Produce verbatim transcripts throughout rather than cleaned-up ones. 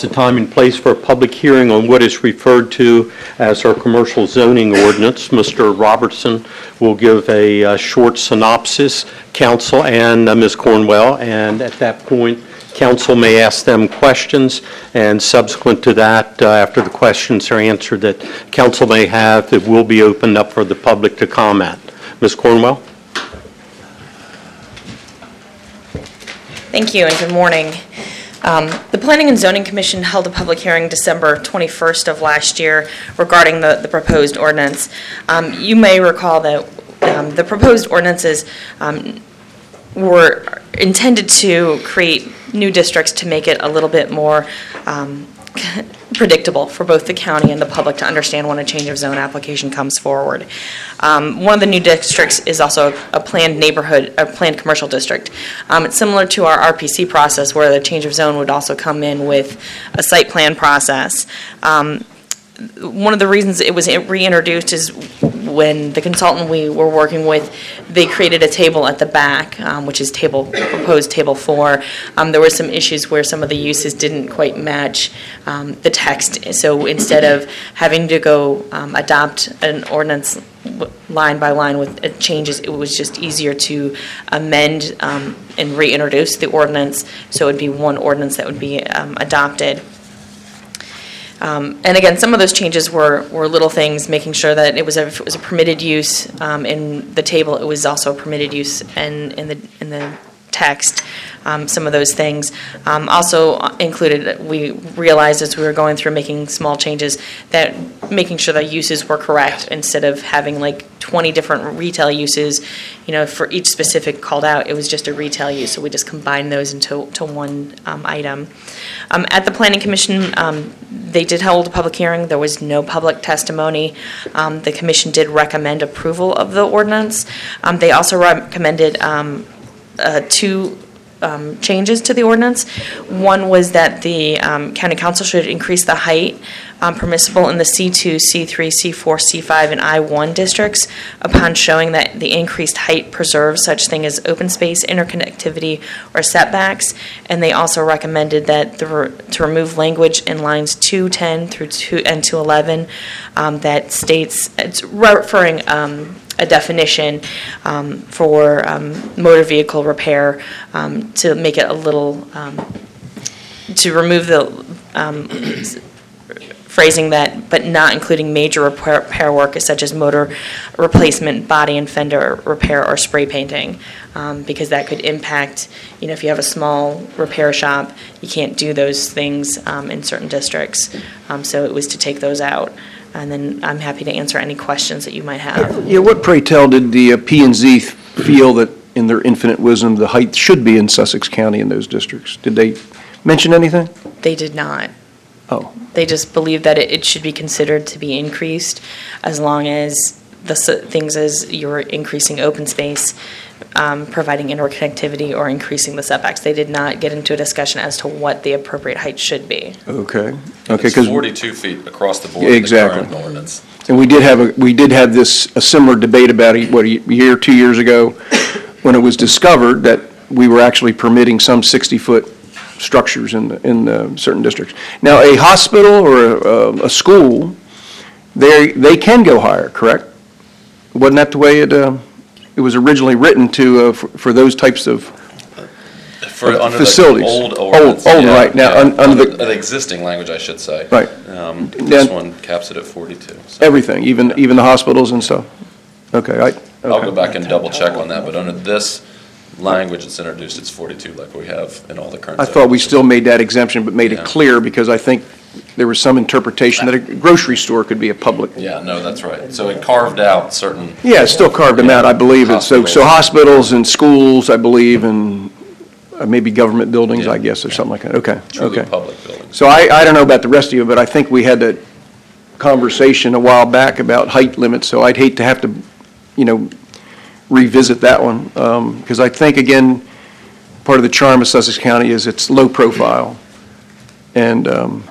the time and place for a public hearing on what is referred to as our commercial zoning ordinance. Mister Robertson will give a uh, short synopsis, council and uh, Miz Cornwell, and at that point, council may ask them questions, and subsequent to that, uh, after the questions are answered that council may have, it will be opened up for the public to comment. Miz Cornwell? Thank you and good morning. Um, the Planning and Zoning Commission held a public hearing December twenty-first of last year regarding the, the proposed ordinance. Um, you may recall that um, the proposed ordinances um, were intended to create new districts to make it a little bit more um, predictable for both the county and the public to understand when a change of zone application comes forward. Um, one of the new districts is also a planned neighborhood, a planned commercial district. Um, it's similar to our R P C process where the change of zone would also come in with a site plan process. Um, One of the reasons it was reintroduced is when the consultant we were working with, they created a table at the back, um, which is table proposed table four. Um, there were some issues where some of the uses didn't quite match um, the text. So instead of having to go um, adopt an ordinance line by line with changes, it was just easier to amend um, and reintroduce the ordinance. So it would be one ordinance that would be um, adopted. Um, and again, some of those changes were, were little things, making sure that it was a, if it was a permitted use um, in the table, it was also a permitted use in, in the in the text. Um, some of those things um, also included. We realized as we were going through making small changes that making sure that uses were correct instead of having like twenty different retail uses. You know, for each specific called out, it was just a retail use. So we just combined those into to one um, item. Um, at the Planning Commission, um, they did hold a public hearing. There was no public testimony. Um, the Commission did recommend approval of the ordinance. Um, they also recommended um, uh, two um, changes to the ordinance. One was that the um, County Council should increase the height um, permissible in the C two, C three, C four, C five, and I one districts upon showing that the increased height preserves such thing as open space, interconnectivity, or setbacks. And they also recommended that the re- to remove language in lines two ten through two and two eleven um, that states, it's referring um, a definition um, for um, motor vehicle repair um, to make it a little, um, to remove the um, phrasing that, but not including major repair, repair work such as motor replacement, body and fender repair, or spray painting, um, because that could impact, you know, if you have a small repair shop, you can't do those things um, in certain districts. Um, so it was to take those out. And then I'm happy to answer any questions that you might have. Yeah, what, pray tell, did the uh, P and Z feel that in their infinite wisdom the height should be in Sussex County in those districts? Did they mention anything? They did not. Oh. They just believe that it, it should be considered to be increased as long as the s- things as you're increasing open space, um, providing interconnectivity, or increasing the setbacks. They did not get into a discussion as to what the appropriate height should be. Okay. Okay. It's forty-two feet across the board. Exactly. In the current ordinance. And we did have a we did have this a similar debate about it, what, a year, two years ago, when it was discovered that we were actually permitting some sixty-foot structures in the, in the certain districts. Now, a hospital or a, a school, they they can go higher, correct? Wasn't that the way it uh, it was originally written to uh, for, for those types of For, under facilities? The old ordinance. Old, old yeah, right now yeah, un, under the, the, the existing language, I should say. Right. Um, Then- this one caps it at forty-two. So. everything, even Yeah. even the hospitals and stuff. Okay, I. Okay. I'll go back and double check on that, but under this language that's introduced, it's forty-two, like we have in all the current. I thought we zones. still made that exemption, but made it Yeah. clear, because I think there was some interpretation that a grocery store could be a public. Yeah, no, that's right. So it carved out certain. Yeah, it still carved them out, I believe. And so, so hospitals and schools, I believe, and uh, maybe government buildings, I Yeah. guess, or something like that. Okay, Truly okay. public buildings. So I, I don't know about the rest of you, but I think we had that conversation a while back about height limits, so I'd hate to have to, you know, revisit that one, because I think, again, part of the charm of Sussex County is it's low profile. And, um,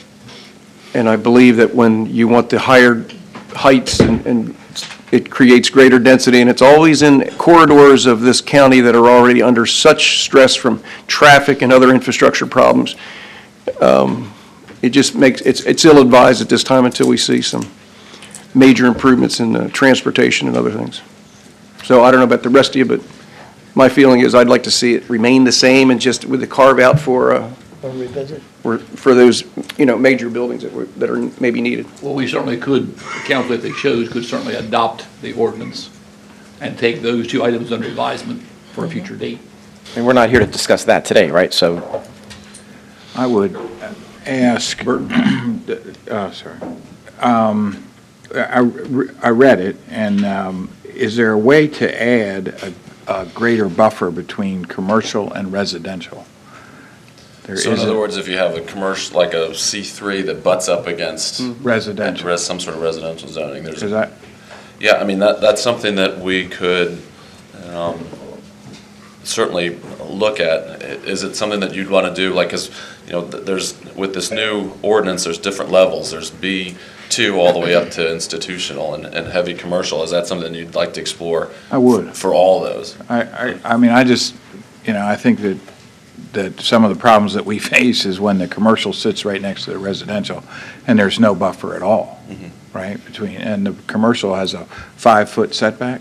and I believe that when you want the higher heights, and, and it creates greater density, and it's always in corridors of this county that are already under such stress from traffic and other infrastructure problems. Um, it just makes, it's, it's ill-advised at this time until we see some major improvements in uh, transportation and other things. So I don't know about the rest of you, but my feeling is I'd like to see it remain the same and just with the carve-out for, uh, Or revisit? for for those, you know, major buildings that were, that are maybe needed. Well, we certainly could, the council, if they chose, could certainly adopt the ordinance and take those two items under advisement for a future date. And we're not here to discuss that today, right? So, I would ask, oh, sorry. Um, I, I read it, and um, is there a way to add a, a greater buffer between commercial and residential? There So in isn't- other words, if you have a commercial, like a C three that butts up against Residential. res- some sort of residential zoning, there's, Is that, yeah, I mean, that, that's something that we could um, certainly look at. I- Is it something that you'd want to do, like, because, you know, th- there's, with this new ordinance, there's different levels. There's B two all the way up to institutional and, and heavy commercial. Is that something you'd like to explore I would. for all those? I, I, I mean, I just, you know, I think that, that some of the problems that we face is when the commercial sits right next to the residential, and there's no buffer at all, right, between, and the commercial has a five-foot setback?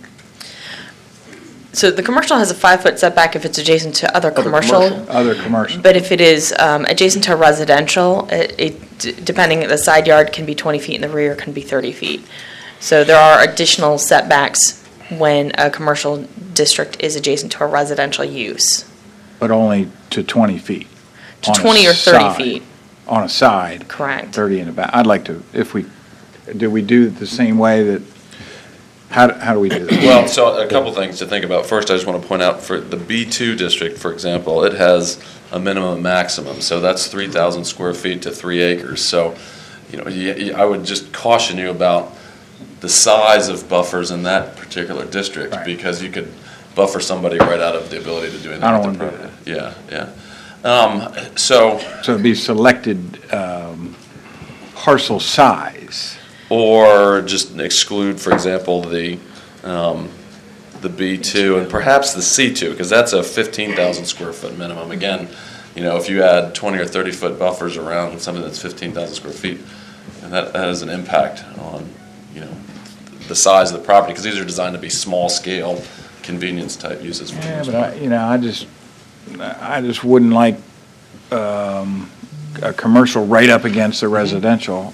So the commercial has a five-foot setback if it's adjacent to other commercial. commercial. Other commercial. But if it is um, adjacent to residential, it, it- d- depending, the side yard can be twenty feet and the rear can be thirty feet. So there are additional setbacks when a commercial district is adjacent to a residential use, But only to twenty feet. to on a twenty or thirty side. feet, On a side, correct. thirty in the back. I'd like to, if we, do we do it the same way that, how, do- how do we do that? Well, so a couple things to think about. First, I just want to point out for the B two district, for example, it has a minimum and maximum. So that's three thousand square feet to three acres. So, you know, you- you- I would just caution you about the size of buffers in that particular district, Right. because you could buffer somebody right out of the ability to do anything. I don't with the wanna do property. Yeah, yeah. Um, So, So it'd be selected um, parcel size. or just exclude, for example, the, um, the B two and perhaps the C two, because that's a fifteen thousand square foot minimum. Again, you know, if you add twenty or thirty foot buffers around something that's fifteen thousand square feet, and that, that has an impact on, you know, the size of the property, because these are designed to be small scale, convenience type uses for the Yeah, most but part. I, you know, I just, I just wouldn't like um, a commercial right up against the residential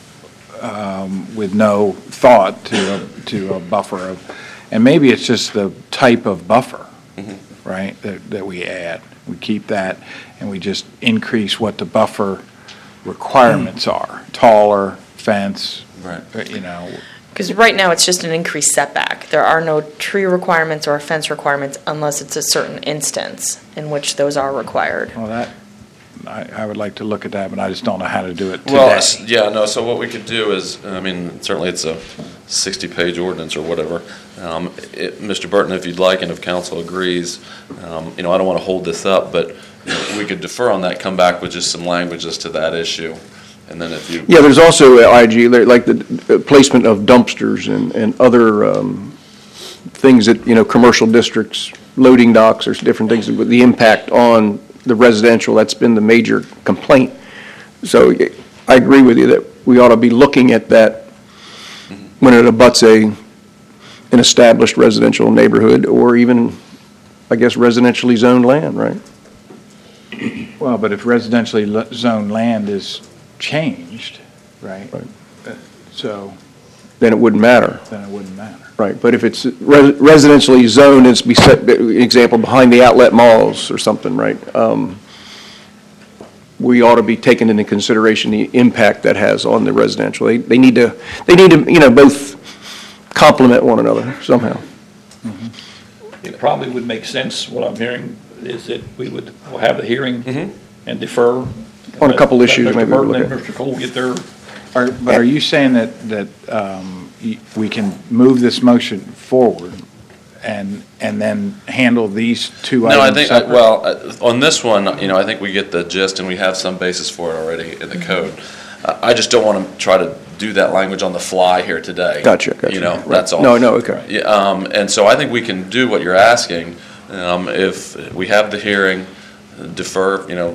um, with no thought to, a- to a buffer of, and maybe it's just the type of buffer, right, that, that we add. We keep that, and we just increase what the buffer requirements are, taller, fence, Right. uh, you know. Because right now, it's just an increased setback. There are no tree requirements or fence requirements unless it's a certain instance in which those are required. Well, that, I, I would like to look at that, but I just don't know how to do it today. Well, s- yeah, no, so what we could do is, I mean, certainly it's a sixty-page ordinance or whatever. Um, it- Mister Burton, if you'd like, and if council agrees, um, you know, I don't want to hold this up, but you know, we could defer on that, come back with just some language as to that issue, and then if you. Yeah, there's also, uh, I G, there- like the uh, placement of dumpsters and, and other um, things that, you know, commercial districts, loading docks, there's different things with the impact on the residential, that's been the major complaint. So y- I agree with you that we ought to be looking at that when it abuts a, an established residential neighborhood, or even, I guess, residentially zoned land, right? Well, but if residentially lo- zoned land is changed, right? Right. uh, So Then it wouldn't matter. then it wouldn't matter. Right, but if it's res- residentially zoned, it's be set, example, behind the outlet malls or something, right? Um, We ought to be taking into consideration the impact that has on the residential. They, they need to, they need to, you know, both complement one another somehow. It probably would make sense, what I'm hearing, is that we would, we'll have the hearing and defer. On a couple issues, Let maybe Mister we'll Burton look and at. Mister Cole get their, Are, but are you saying that, that um, y- we can move this motion forward and, and then handle these two No, I items think, I- separate? well, uh, on this one, you know, I think we get the gist, and we have some basis for it already in the code. Uh, I just don't want to try to do that language on the fly here today. Gotcha, gotcha. You know, Right. that's all. No, no, okay. Yeah, um, and so I think we can do what you're asking, um, if we have the hearing, defer, you know,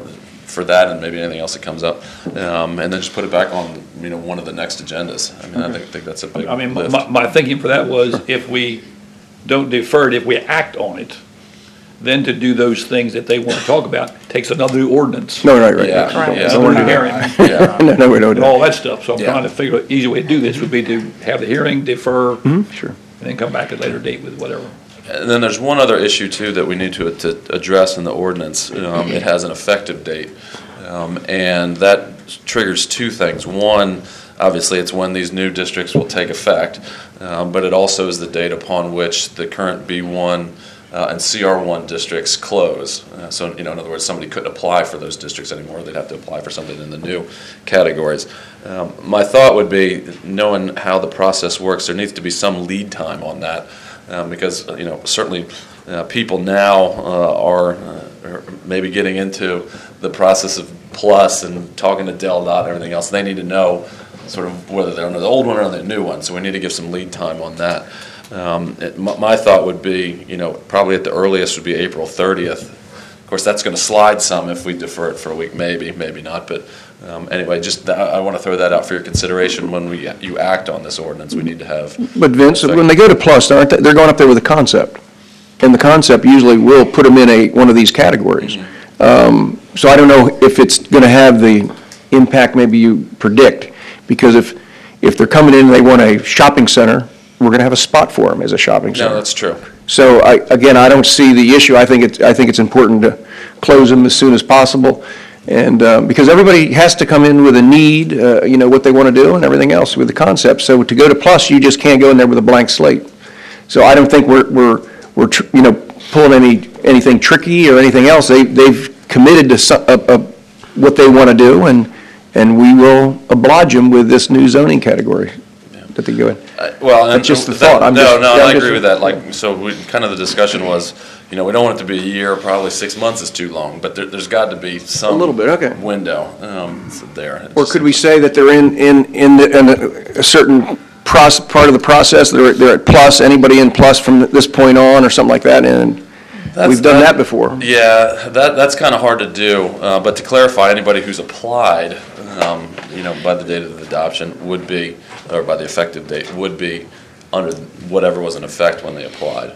for that and maybe anything else that comes up, um, and then just put it back on, you know, one of the next agendas. I mean, I think, think that's a big I mean, lift. my, my thinking for that was if we don't defer it, if we act on it, then to do those things that they want to talk about takes another new ordinance. No, right, right. Yeah, Right. yeah. Another new hearing, Yeah. No, no, we don't. and all that stuff. So I'm Yeah. trying to figure out, easy way to do this would be to have the hearing, defer, and Sure. then come back at a later date with whatever. And then there's one other issue too that we need to, to address in the ordinance. Um, it has an effective date, um, and that triggers two things. One, obviously, it's when these new districts will take effect, um, but it also is the date upon which the current B one uh, and C R one districts close. Uh, so, you know, in other words, somebody couldn't apply for those districts anymore. They'd have to apply for something in the new categories. Um, my thought would be, knowing how the process works, there needs to be some lead time on that. Um, because, you know, certainly uh, people now uh, are, uh, are maybe getting into the process of Plus and talking to Del Dot and everything else. They need to know sort of whether they're under the old one or under the new one, so we need to give some lead time on that. Um, it, my, my thought would be, you know, probably at the earliest would be April thirtieth. Of course, that's going to slide some if we defer it for a week, maybe, maybe not, but Um, anyway, just, I, I want to throw that out for your consideration when we, you act on this ordinance. We need to have. But Vince, when they go to Plus, aren't they, they're going up there with a concept. And the concept usually will put them in a, one of these categories. Um, so I don't know if it's going to have the impact maybe you predict. Because if, if they're coming in and they want a shopping center, we're going to have a spot for them as a shopping center. No, that's true. So I, again, I don't see the issue. I think it's, I think it's important to close them as soon as possible. And, um, because everybody has to come in with a need, uh, you know, what they want to do and everything else with the concept. So to go to Plus, you just can't go in there with a blank slate. So I don't think we're, we're, we're, tr- you know, pulling any, anything tricky or anything else. They, they've committed to some, uh, uh, what they want to do, and, and we will oblige them with this new zoning category that they go in. Uh, Well, and That's just the that- thought. I'm No, just- no, yeah, I'm I just- agree with that. Like, so we, kind of the discussion was, you know, we don't want it to be a year, probably six months is too long, but there, there's got to be some. A little bit, okay. Window, um, there. Or could we say that they're in, in, in the- in a- a certain process, part of the process, they're, they're at Plus, anybody in Plus from this point on, or something like that, and That's- we've done that before. Yeah, that, that's kind of hard to do, uh, but to clarify, anybody who's applied, um, you know, by the date of the adoption would be, or by the effective date, would be under whatever was in effect when they applied.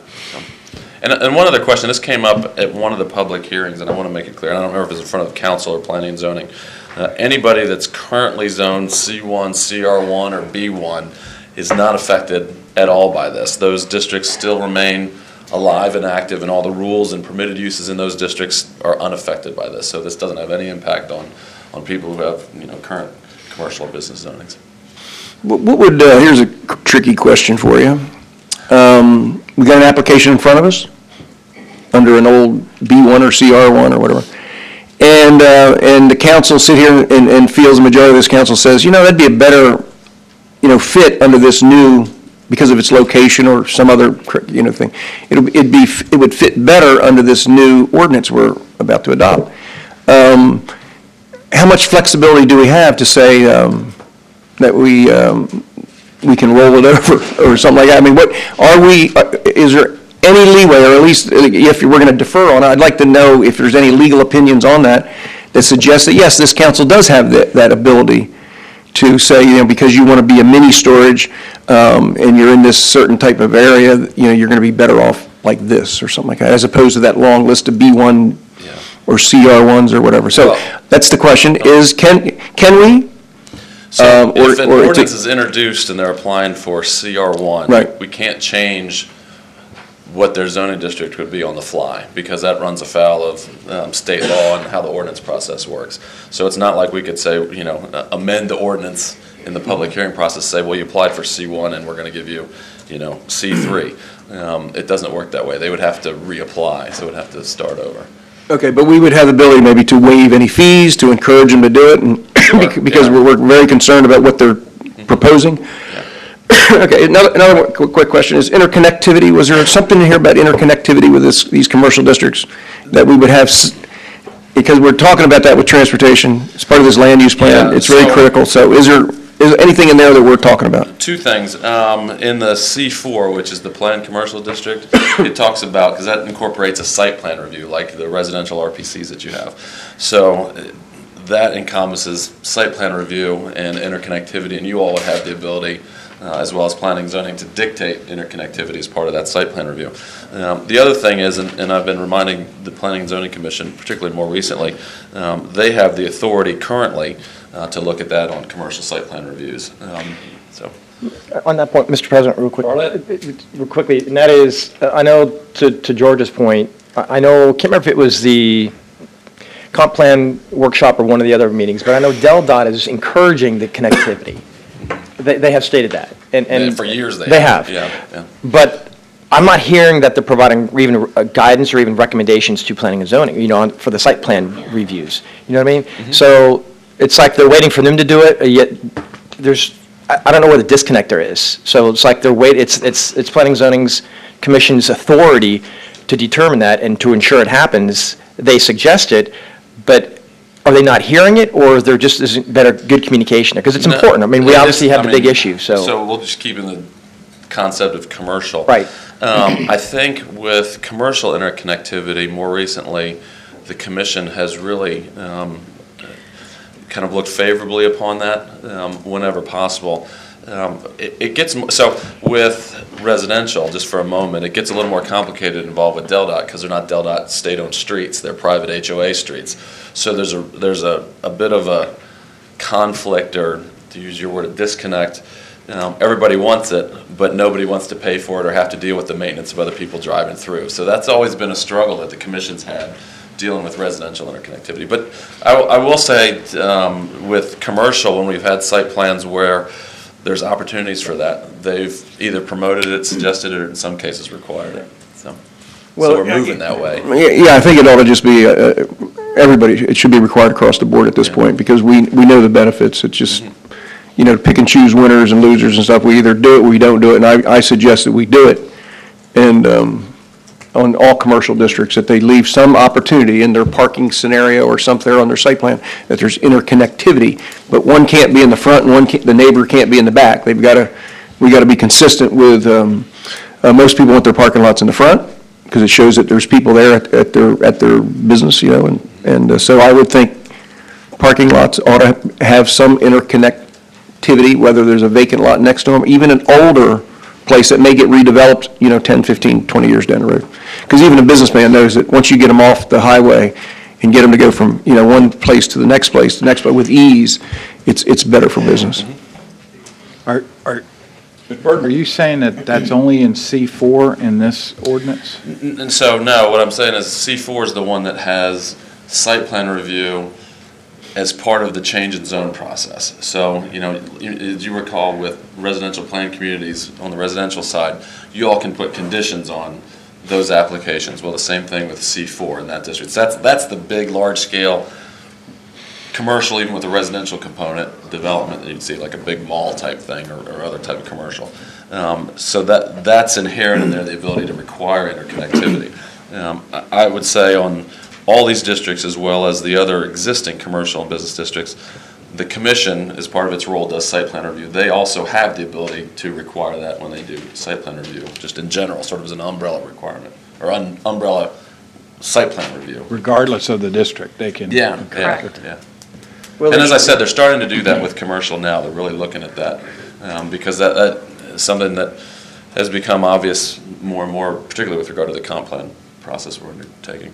And, and one other question, this came up at one of the public hearings, and I want to make it clear, and I don't remember if it's in front of council or planning and zoning. Uh, anybody that's currently zoned C one, C R one, or B one is not affected at all by this. Those districts still remain alive and active, and all the rules and permitted uses in those districts are unaffected by this. So this doesn't have any impact on, on people who have, you know, current commercial or business zonings. What what would, uh, here's a tricky question for you. Um, We got an application in front of us, under an old B one or C R one or whatever. And, uh, and the council sit here and, and feels, the majority of this council says, you know, that'd be a better, you know, fit under this new, because of its location or some other, you know, thing. It'll, it'd be, it would fit better under this new ordinance we're about to adopt. Um, How much flexibility do we have to say, um, that we, um, we can roll it over or something like that? I mean, what, are we, uh, is there any leeway, or at least if we're going to defer on it, I'd like to know if there's any legal opinions on that that suggest that, yes, this council does have that, that ability to say, you know, because you want to be a mini storage, um, and you're in this certain type of area, you know, you're going to be better off like this or something like that, as opposed to that long list of B one Yeah. or C R ones or whatever. So Well- that's the question, is can, can we? So Um, or- if an or it's a- ordinance is introduced and they're applying for C R one, Right. we can't change what their zoning district would be on the fly, because that runs afoul of um, state law and how the ordinance process works. So it's not like we could say, you know, uh, amend the ordinance in the public hearing process, say, well, you applied for C one and we're going to give you, you know, C three. Um, It doesn't work that way. They would have to reapply, so it would have to start over. Okay, but we would have the ability maybe to waive any fees, to encourage them to do it, and because yeah. we're, we're very concerned about what they're proposing. Okay, another, another one quick, quick question is interconnectivity. Was there something in here about interconnectivity with this, these commercial districts that we would have, s- because we're talking about that with transportation, it's part of this land use plan, Yeah, it's very so- critical, so is there is there anything in there that we're talking about? Two things. Um, in the C four, which is the planned commercial district, it talks about, because that incorporates a site plan review, like the residential R P Cs that you have. So uh, that encompasses site plan review and interconnectivity, and you all would have the ability, uh, as well as planning and zoning, to dictate interconnectivity as part of that site plan review. Um, the other thing is, and, and I've been reminding the Planning and Zoning Commission, particularly more recently, um, they have the authority currently uh, to look at that on commercial site plan reviews. Um, so. On that point, Mister President, real quick. Arlette? Real quickly, and that is, uh, I know, to, to George's point, I I know, can't remember if it was the comp plan workshop or one of the other meetings, but I know Del Dot is encouraging the connectivity. They, they have stated that. And, and Yeah, for years they They have. have. Yeah, yeah. But I'm not hearing that they're providing even uh, guidance or even recommendations to planning and zoning, you know, on- for the site plan reviews. You know what I mean? Mm-hmm. So it's like they're waiting for them to do it, uh, yet there's, I I don't know where the disconnect there is. So it's like they're wait, it's, it's, it's Planning and Zoning's Commission's authority to determine that and to ensure it happens. They suggest it, but are they not hearing it, or there just isn't better, good communication there? Because it's No, important. I mean, we it is- obviously have I the big mean, issue, so. So we'll just keep in the concept of commercial. Right. Um, I think with commercial interconnectivity, more recently, the commission has really um, kind of looked favorably upon that um, whenever possible. Um, It it gets, m- so with residential, just for a moment, it gets a little more complicated involved with Del Dot, because they're not Del Dot state-owned streets, they're private H O A streets. So there's a, there's a, a bit of a conflict, or to use your word, a disconnect. Um, Everybody wants it, but nobody wants to pay for it or have to deal with the maintenance of other people driving through. So that's always been a struggle that the commission's had, dealing with residential interconnectivity. But I, I will say, um, with commercial, when we've had site plans where there's opportunities for that, they've either promoted it, suggested it, or in some cases required it. So, Well, so we're moving that way. Yeah, yeah, I think it ought to just be, uh, everybody, it should be required across the board at this Yeah. point, because we, we know the benefits. It's just, you know, pick and choose winners and losers and stuff. We either do it or we don't do it, and I, I suggest that we do it. And um, on all commercial districts, that they leave some opportunity in their parking scenario or something on their site plan, that there's interconnectivity. But one can't be in the front and one can't, the neighbor can't be in the back. They've got to, we got to be consistent with, um, uh, most people want their parking lots in the front, because it shows that there's people there at, at their, at their business, you know, and, and uh, so I would think parking lots ought to have some interconnectivity, whether there's a vacant lot next to them, even an older place that may get redeveloped, you know, ten, fifteen, twenty years down the road. Because even a businessman knows that once you get them off the highway and get them to go from, you know, one place to the next place, to the next place with ease, it's, it's better for business. Are, are, are you saying that that's only in C four in this ordinance? N- And so, no, what I'm saying is C four is the one that has site plan review as part of the change in zone process. So, you know, you- as you recall with residential plan communities on the residential side, you all can put conditions on those applications. Well, the same thing with C four in that district. So that's, that's the big, large-scale commercial, even with a residential component, development that you'd see, like a big mall type thing or, or other type of commercial. Um, so that, that's inherent in there, the ability to require interconnectivity. Um, I I would say on all these districts, as well as the other existing commercial and business districts, the commission, as part of its role, does site plan review. They also have the ability to require that when they do site plan review, just in general, sort of as an umbrella requirement, or un- umbrella site plan review. Regardless of the district, they can? Yeah, yeah, Correct. yeah. Well, And as I said, they're starting to do that with commercial now. They're really looking at that, um, because that, that is something that has become obvious more and more, particularly with regard to the comp plan process we're undertaking.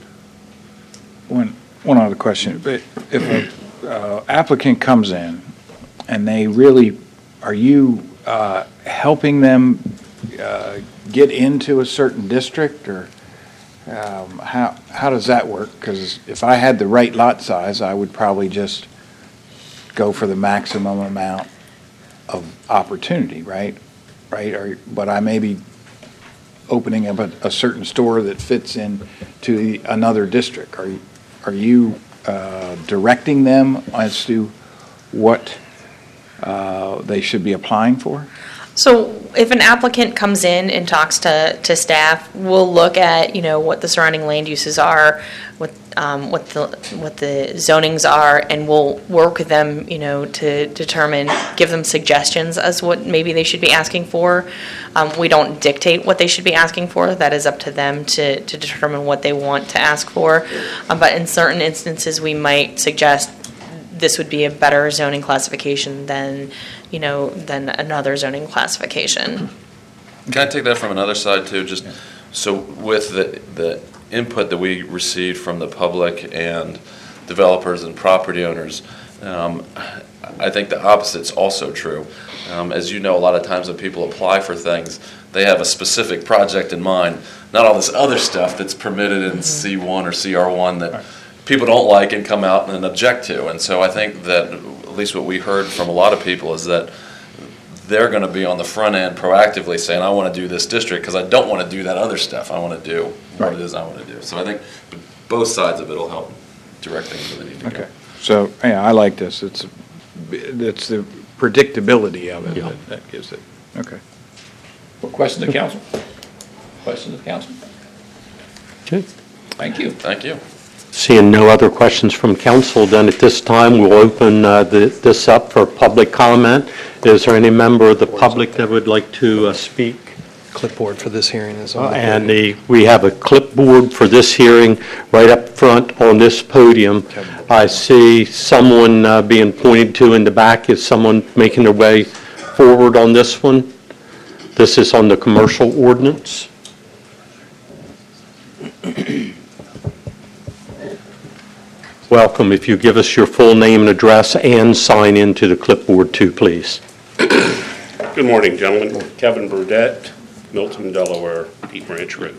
One, one other question. But if an applicant comes in and they really, are you uh, helping them uh, get into a certain district, or um, how, how does that work? Because if I had the right lot size, I would probably just go for the maximum amount of opportunity, right? Right? Or, but I may be opening up a, a certain store that fits in to the, another district. Are you, are you uh, directing them as to what uh, they should be applying for? So if an applicant comes in and talks to, to staff, we'll look at, you know, what the surrounding land uses are, what, um, what the, what the zonings are, and we'll work with them, you know, to determine, give them suggestions as what maybe they should be asking for. Um, we don't dictate what they should be asking for. That is up to them to, to determine what they want to ask for. Um, but in certain instances, we might suggest this would be a better zoning classification than, you know, than another zoning classification. Can I take that from another side too? Just, so with the, the input that we received from the public and developers and property owners, um, I think the opposite's also true. Um, as you know, a lot of times when people apply for things, they have a specific project in mind, not all this other stuff that's permitted in C one or C R one that people don't like and come out and object to. And so I think that, at least what we heard from a lot of people, is that they're going to be on the front end proactively saying, I want to do this district because I don't want to do that other stuff. I want to do what it is I want to do. So I think both sides of it will help direct things where they need to go. Okay, so, yeah, I like this. It's, it's the predictability of it Yeah. that- that gives it, okay. For questions of council? Questions of council? Okay. Thank you. Thank you. Seeing no other questions from council, then at this time, we'll open uh, the- this up for public comment. Is there any member of the public that would like to uh, speak? Clipboard for this hearing is on the And podium. the, we have a clipboard for this hearing right up front on this podium. I see someone uh, being pointed to in the back. Is someone making their way forward on this one? This is on the commercial ordinance. Welcome. If you give us your full name and address and sign into the clipboard too, please. Good morning, gentlemen. Kevin Burdette, Milton, Delaware, Pete Branch Road.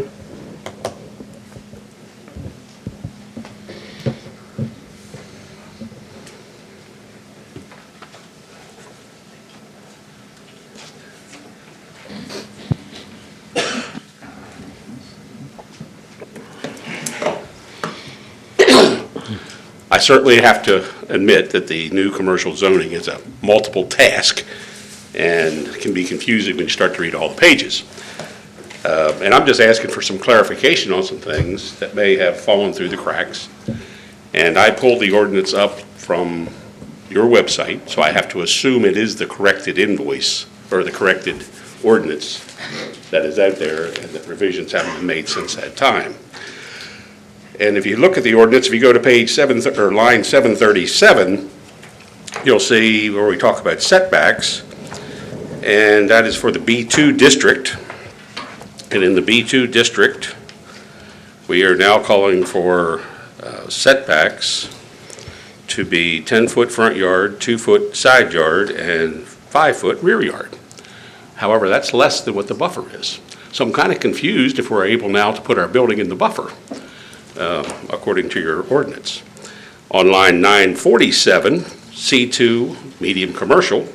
I certainly have to admit that the new commercial zoning is a multiple task and can be confusing when you start to read all the pages. Uh, And I'm just asking for some clarification on some things that may have fallen through the cracks. And I pulled the ordinance up from your website, so I have to assume it is the corrected invoice or the corrected ordinance that is out there, and that revisions haven't been made since that time. And if you look at the ordinance, if you go to page seven, or line seven thirty-seven, you'll see where we talk about setbacks, and that is for the B two district. And in the B two district, we are now calling for uh, setbacks to be ten-foot front yard, two-foot side yard, and five-foot rear yard. However, that's less than what the buffer is. So I'm kind of confused if we're able now to put our building in the buffer, uh, according to your ordinance. On line nine forty-seven, C two, medium commercial,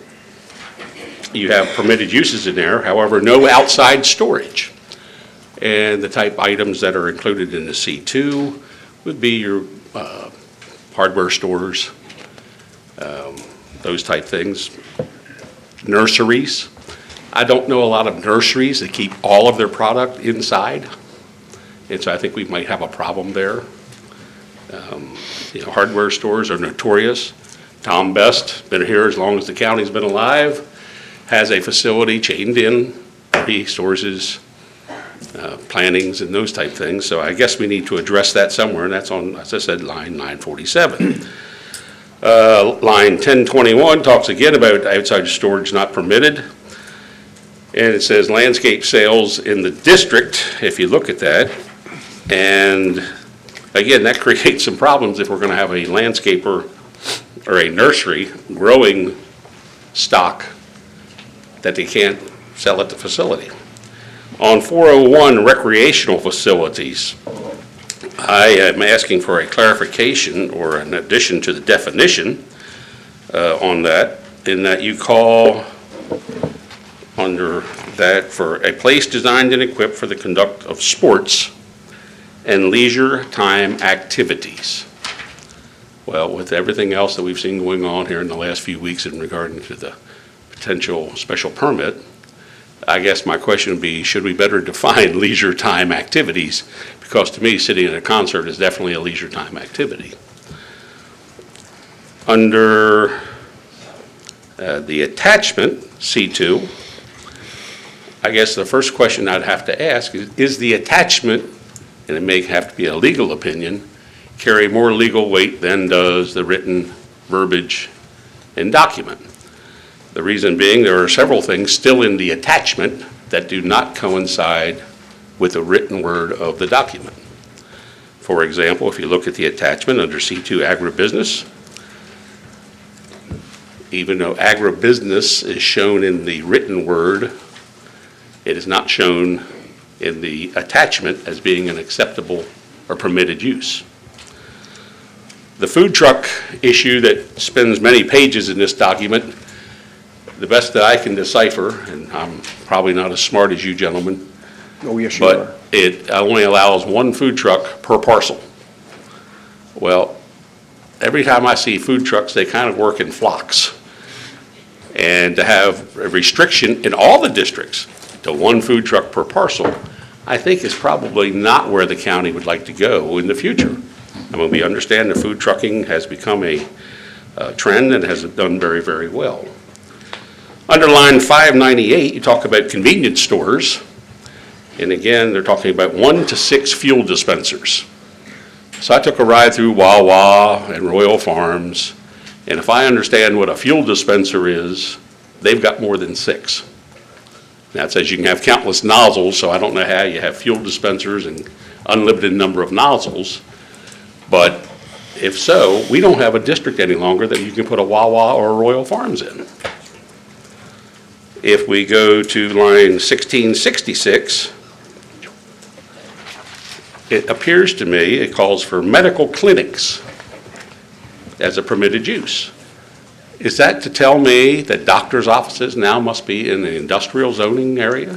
you have permitted uses in there, however, no outside storage. And the type items that are included in the C two would be your uh, hardware stores, um, those type things. Nurseries. I don't know a lot of nurseries that keep all of their product inside, and so I think we might have a problem there. Um, you know, hardware stores are notorious. Tom Best, been here as long as the county's been alive, has a facility chained in. He stores his uh, plantings and those type things, so I guess we need to address that somewhere, and that's on, as I said, line nine forty-seven. Uh, line ten twenty-one talks again about outside storage not permitted. And it says landscape sales in the district, if you look at that. And again, that creates some problems if we're going to have a landscaper or a nursery growing stock that they can't sell at the facility. On four oh one recreational facilities, I am asking for a clarification or an addition to the definition uh, on that, in that you call under that for a place designed and equipped for the conduct of sports and leisure time activities. Well, with everything else that we've seen going on here in the last few weeks in regarding to the potential special permit. I guess my question would be, should we better define leisure time activities? Because to me, sitting at a concert is definitely a leisure time activity. Under uh, the attachment, C two, I guess the first question I'd have to ask is, is the attachment, and it may have to be a legal opinion, carry more legal weight than does the written verbiage and document? The reason being, there are several things still in the attachment that do not coincide with the written word of the document. For example, if you look at the attachment under C two agribusiness, even though agribusiness is shown in the written word, it is not shown in the attachment as being an acceptable or permitted use. The food truck issue that spends many pages in this document, the best that I can decipher, and I'm probably not as smart as you gentlemen, Oh, yes, you are. but it only allows one food truck per parcel. Well, every time I see food trucks, they kind of work in flocks. And to have a restriction in all the districts to one food truck per parcel, I think is probably not where the county would like to go in the future. I mean, we understand the food trucking has become a uh, trend and has done very, very well. Under line five ninety-eight, you talk about convenience stores. And again, they're talking about one to six fuel dispensers. So I took a ride through Wawa and Royal Farms, and if I understand what a fuel dispenser is, they've got more than six. Now it says you can have countless nozzles, so I don't know how you have fuel dispensers and unlimited number of nozzles. But if so, we don't have a district any longer that you can put a Wawa or a Royal Farms in. If we go to line sixteen sixty-six, it appears to me it calls for medical clinics as a permitted use. Is that to tell me that doctors' offices now must be in the industrial zoning area?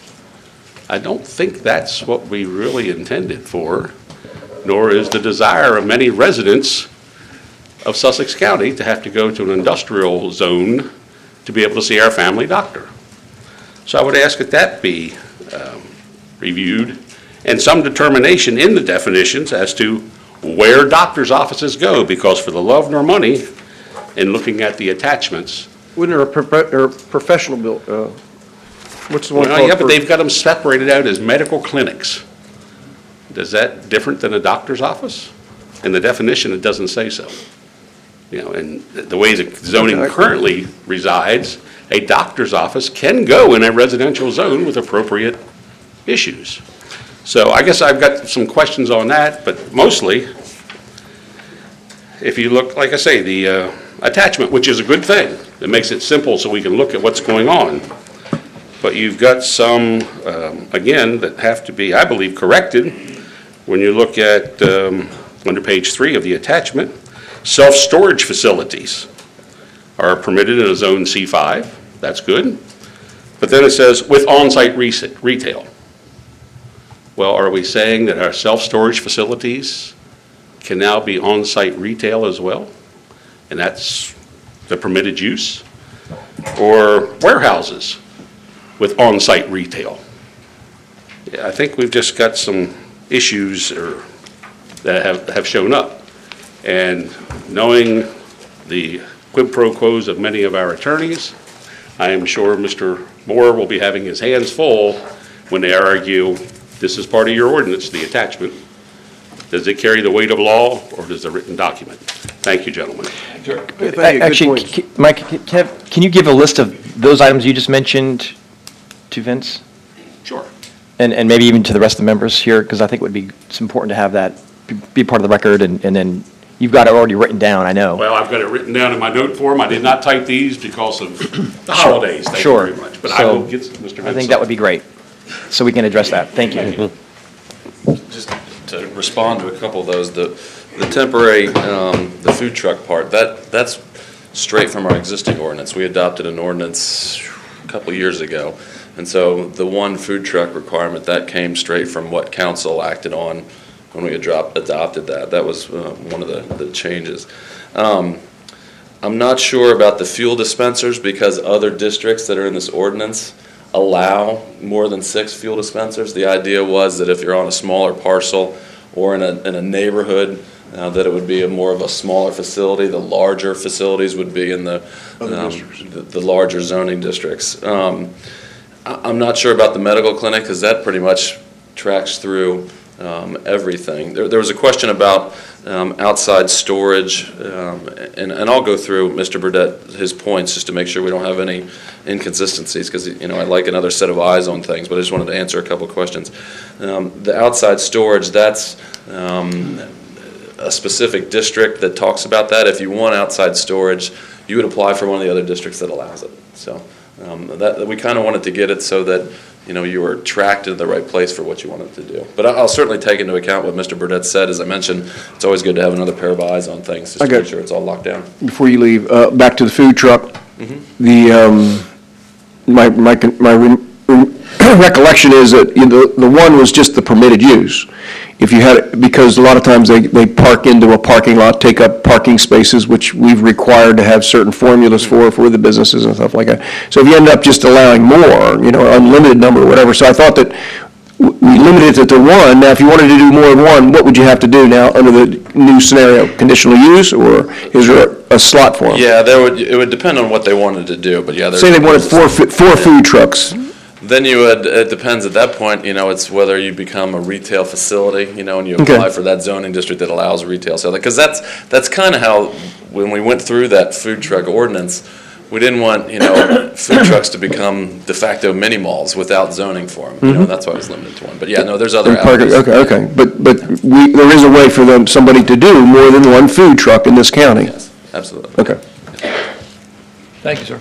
I don't think that's what we really intended for, nor is the desire of many residents of Sussex County to have to go to an industrial zone to be able to see our family doctor. So I would ask that that be um, reviewed and some determination in the definitions as to where doctors' offices go, because for the love nor money, in looking at the attachments. Wouldn't there a prof- or professional bill, uh, what's the one Well, called? yeah, but for- they've got them separated out as medical clinics. Is that different than a doctor's office? In the definition, it doesn't say so. You know, and the way the zoning Okay. currently resides, a doctor's office can go in a residential zone with appropriate issues. So I guess I've got some questions on that, but mostly, if you look, like I say, the uh, attachment, which is a good thing, it makes it simple so we can look at what's going on. But you've got some, um, again, that have to be, I believe, corrected. When you look at, um, under page three of the attachment, self-storage facilities are permitted in a zone C five. That's good. But then it says with on-site rese- retail. Well, are we saying that our self-storage facilities can now be on-site retail as well? And that's the permitted use? Or warehouses with on-site retail? Yeah, I think we've just got some issues or, that have, have shown up. And knowing the quid pro quos of many of our attorneys, I am sure Mister Moore will be having his hands full when they argue, this is part of your ordinance, the attachment. Does it carry the weight of law, or does the written document? Thank you, gentlemen. Thank you, good Actually, points. c- Mike, c- can I- can you give a list of those items you just mentioned to Vince? Sure. And, and maybe even to the rest of the members here, because I think it would be, it's important to have that be- be part of the record, and, and then you've got it already written down, I know. Well, I've got it written down in my note form. I did not type these because of the holidays. Thank you Sure. very much. But I So, will get Mister I think that would be great, so we can address that. Thank you. Just to respond to a couple of those, the, the temporary, um, the food truck part, that, that's straight from our existing ordinance. We adopted an ordinance a couple of years ago. And so the one food truck requirement, that came straight from what council acted on when we adop- adopted that. That was uh, one of the, the changes. Um, I'm not sure about the fuel dispensers because other districts that are in this ordinance allow more than six fuel dispensers. The idea was that if you're on a smaller parcel or in a, in a neighborhood, uh, that it would be a more of a smaller facility. The larger facilities would be in the, um, the, the larger zoning districts. Um, I- I'm not sure about the medical clinic because that pretty much tracks through um, everything. There, there was a question about um, outside storage, um, and, and I'll go through Mister Burdette, his points, just to make sure we don't have any inconsistencies, because, you know, I like another set of eyes on things, but I just wanted to answer a couple of questions. Um, the outside storage, that's um, a specific district that talks about that. If you want outside storage, you would apply for one of the other districts that allows it. So um, that, we kind of wanted to get it so that, you know, you were tracked in the right place for what you wanted to do. But I'll certainly take into account what Mister Burdette said. As I mentioned, it's always good to have another pair of eyes on things, just I to got- make sure it's all locked down. Before you leave, uh, back to the food truck. Mm-hmm. The, um, my, my, my re- recollection is that, you know, the, the one was just the permitted use. If you had, because a lot of times they, they park into a parking lot, take up parking spaces, which we've required to have certain formulas for, for the businesses and stuff like that. So if you end up just allowing more, you know, unlimited number or whatever, so I thought that w- we limited it to one. Now, if you wanted to do more than one, what would you have to do now under the new scenario? Conditional use, or is there a slot for them? Yeah, there would, it would depend on what they wanted to do, but yeah. there's- Say they wanted four, fu- four food trucks. Then you would, it depends at that point, you know, it's whether you become a retail facility, you know, and you Okay. apply for that zoning district that allows retail sale. Because that's, that's kind of how, when we went through that food truck ordinance, we didn't want, you know, food trucks to become de facto mini malls without zoning for them. You know, that's why it was limited to one. But yeah, no, there's other Parking- avenues. Okay, okay, but, but we, there is a way for them, somebody to do more than one food truck in this county? Yes, absolutely. Okay. Thank you, sir.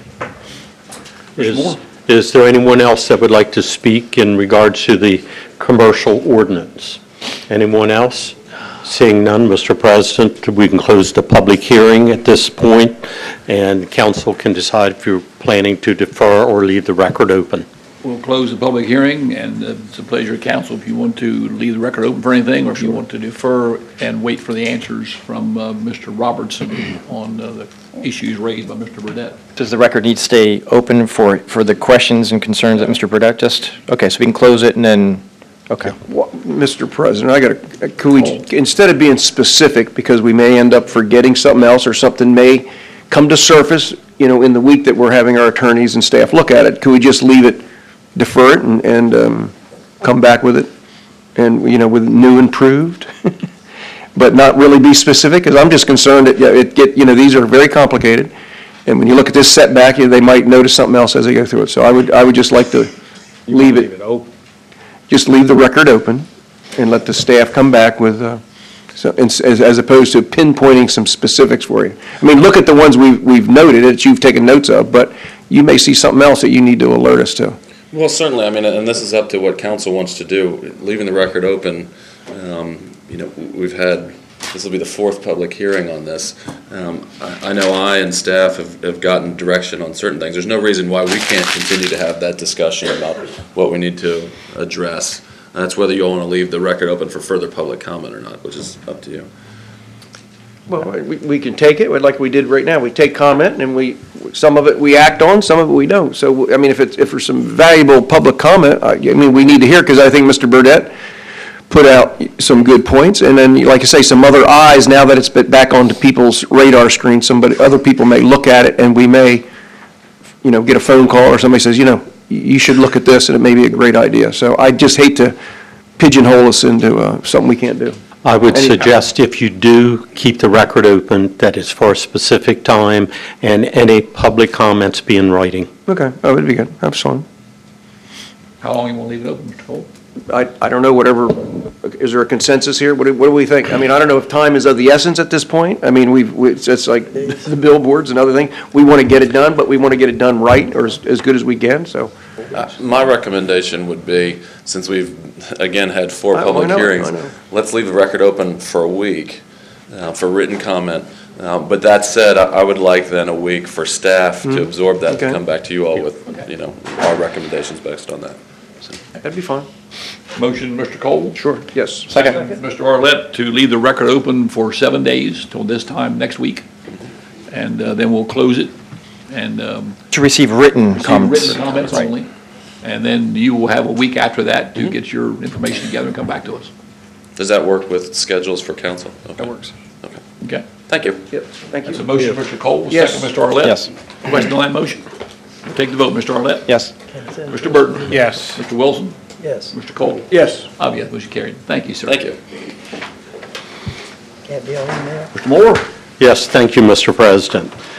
Is, is there anyone else that would like to speak in regards to the commercial ordinance? Anyone else? Seeing none, Mister President, we can close the public hearing at this point, and council can decide if you're planning to defer or leave the record open. We'll close the public hearing, and uh, it's a pleasure of council if you want to leave the record open for anything, or if you want to defer and wait for the answers from uh, Mister Robertson on uh, the issues raised by Mister Burdette. Does the record need to stay open for, for the questions and concerns that Mister Burdette just, okay, so we can close it and then, okay. Well, Mister President, I got a, could we, instead of being specific, because we may end up forgetting something else, or something may come to surface, you know, in the week that we're having our attorneys and staff look at it, could we just leave it, defer it, and, and um, come back with it, and, you know, with new improved, but not really be specific? Because I'm just concerned that, yeah, it get, you know, these are very complicated, and when you look at this setback, you know, they might notice something else as they go through it. So I would, I would just like to leave it, just leave the record open, and let the staff come back with, uh, so, as, as opposed to pinpointing some specifics for you. I mean, look at the ones we've, we've noted, that you've taken notes of, but you may see something else that you need to alert us to. Well, certainly, I mean, and this is up to what council wants to do. Leaving the record open, um, you know, we've had, this will be the fourth public hearing on this. Um, I I know I and staff have, have gotten direction on certain things. There's no reason why we can't continue to have that discussion about what we need to address. That's whether you all want to leave the record open for further public comment or not, which is up to you. Well, we, we can take it, like we did right now. We take comment, and we, some of it we act on, some of it we don't. So, I mean, if it's, if there's some valuable public comment, I, I mean, we need to hear, because I think Mister Burdette put out some good points, and then, like I say, some other eyes, now that it's been back onto people's radar screen, somebody, other people may look at it, and we may, you know, get a phone call, or somebody says, you know, you should look at this, and it may be a great idea. So I just hate to pigeonhole us into uh, something we can't do. I would Anyhow. suggest if you do keep the record open, that it's for a specific time, and any public comments be in writing. Okay, that would be good. Have fun. How long you want to leave it open, Mister Cole? I, I don't know, whatever, is there a consensus here? What do, what do we think? I mean, I don't know if time is of the essence at this point. I mean, we've, we- it's it's like the billboards and other things. We want to get it done, but we want to get it done right, or as, as good as we can, so. Uh, My recommendation would be, since we've, again, had four I- I public know, I hearings, know. let's leave the record open for a week uh, for written comment. Uh, But that said, I I would like then a week for staff to absorb that, to Okay. come back to you all with, you know, our recommendations based on that. That'd be fine. Motion, Mister Cole? Sure, yes. Second. Mister Arlett, to leave the record open for seven days till this time next week. and uh, then we'll close it, and um, To receive written receive comments. written comments Right. only. And then you will have a week after that to get your information together and come back to us. Does that work with schedules for council? Okay. That works. Okay. Okay? Thank you. Yep, thank That's a you. motion, Mister Cole, Yes. second, Mister Arlett. Yes. Question on that motion? We'll take the vote, Mister Arlett. Yes. Mister Burton. Yes. Mister Wilson. Yes. Mister Cole. Yes. I'll be yes, motion carried. Thank you, sir. Thank you. Can't be on there. Mister Moore. Yes, thank you, Mister President.